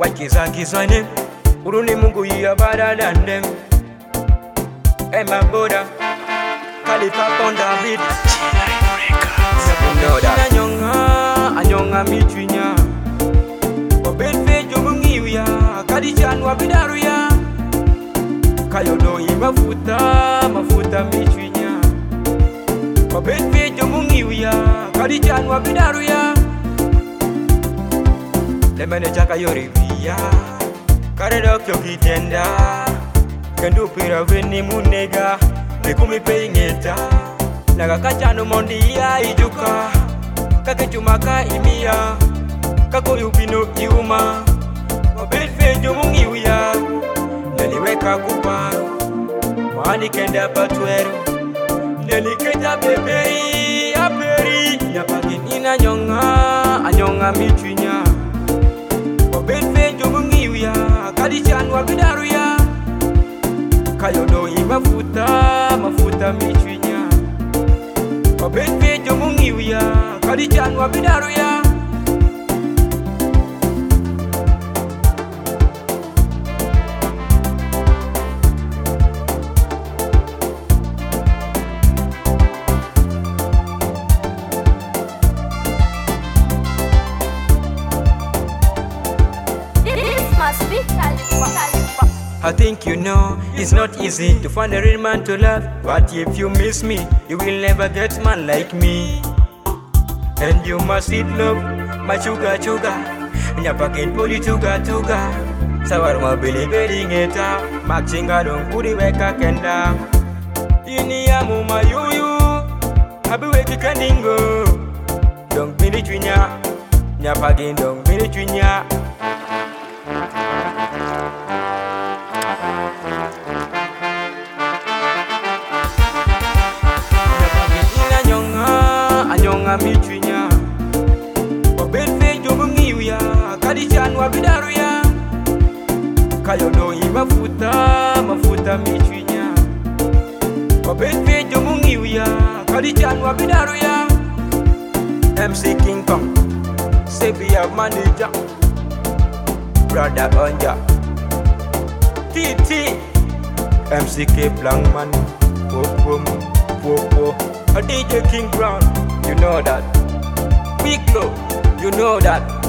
wakizakizane uruni Mungu you are better than them. Hey my brother, Khalifa on the beat. Anyonga mitwinya obenfe jomungiu ya kadichan wabidaru ya kayodo mafuta mitwinya obenfe jomungiu ya kadichan wabidaru ya lemene chaka yorivia karedok yokitenda kendu pira veni munega nekumi peingeta naga kachano mondi ya ijuka kake chumaka imia kako yubino iuma obenfe jomungiu ya neliweka kuparo mani kenda patweru neliketa beberi aperi nyapaginina anyonga mitwinya obenfe jomungiu ya kadichan wabidaru ya kayodo mafuta mitwinya obenfe jomungiu ya kadichan wabidaru ya I think you know it's not easy to find a real man to love, but if you miss me, you will never get man like me. And you must eat love, my sugar. Nyapakin poli tuga. Sawarma beli ngeta, makchinga dong kuri weka kenda. Ini amu mayuyu, habi weki kaningo. Dong bini twinya, nyapakin dong bini twinya. Anyonga mitwinya obenfe jomungiu ya kadichan wabidaru ya kayodo mafuta mitwinya obenfe jomungiu ya kadichan wabidaru ya MC King Kong Sebia manager brother Onja TT MCK Blankman Popo a DJ King Brown, you know that. Big Low, you know that.